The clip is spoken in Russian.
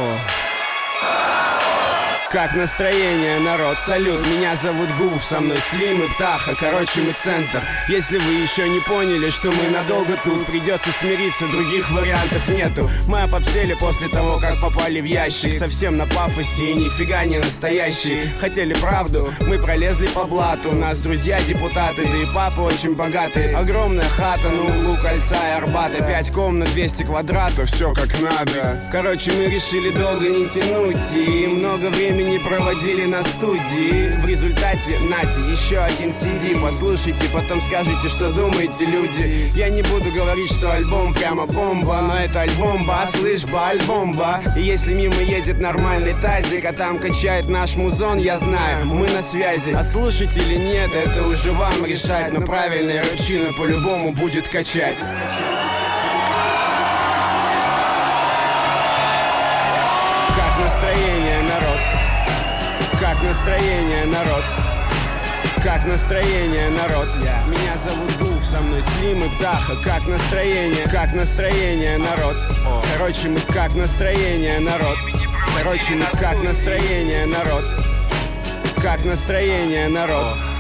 Как настроение, народ? Салют, меня зовут Гуф, со мной Слим и Птаха, короче мы центр. Если вы еще не поняли, что мы надолго тут, придется смириться, других вариантов нету. Мы опопсели после того, как попали в ящик, совсем на пафосе и нифига не настоящие. Хотели правду, мы пролезли по блату, у нас друзья депутаты, да и папа очень богатый. Огромная хата на углу Кольца и Арбата, 5 комнат, 200 квадратов, все как надо. Короче, мы решили долго не тянуть и много времени не проводили на студии. В результате, нате, еще один CD. Послушайте, потом скажите, что думаете, люди. Я не буду говорить, что альбом прямо бомба, но это альбомба, слышь, альбомба. И если мимо едет нормальный тазик, а там качает наш музон, я знаю, мы на связи. А слушать или нет, это уже вам решать. Но правильная ручина по-любому будет качать. Как настроение, народ? Как настроение, народ? Как настроение, народ? Меня зовут Гуф, со мной Слим и Птаха. Как настроение, народ? Короче, мы как настроение, народ? Короче, мы как настроение, народ? Как настроение, народ?